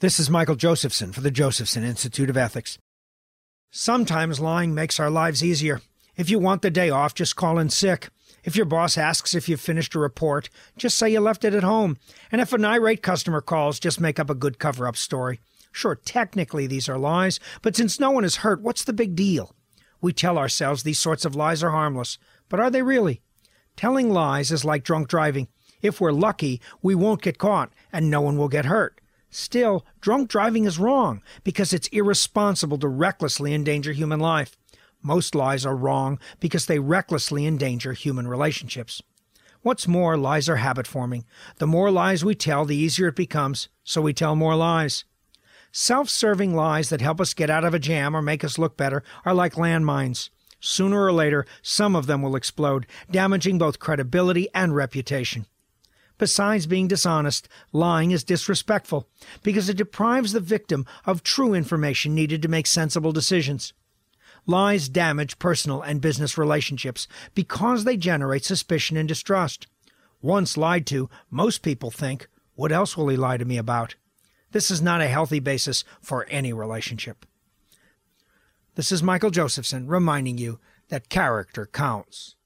This is Michael Josephson for the Josephson Institute of Ethics. Sometimes lying makes our lives easier. If you want the day off, just call in sick. If your boss asks if you've finished a report, just say you left it at home. And if an irate customer calls, just make up a good cover-up story. Sure, technically these are lies, but since no one is hurt, what's the big deal? We tell ourselves these sorts of lies are harmless, but are they really? Telling lies is like drunk driving. If we're lucky, we won't get caught, and no one will get hurt. Still, drunk driving is wrong because it's irresponsible to recklessly endanger human life. Most lies are wrong because they recklessly endanger human relationships. What's more, lies are habit-forming. The more lies we tell, the easier it becomes, so we tell more lies. Self-serving lies that help us get out of a jam or make us look better are like landmines. Sooner or later, some of them will explode, damaging both credibility and reputation. Besides being dishonest, lying is disrespectful because it deprives the victim of true information needed to make sensible decisions. Lies damage personal and business relationships because they generate suspicion and distrust. Once lied to, most people think, what else will he lie to me about? This is not a healthy basis for any relationship. This is Michael Josephson reminding you that character counts.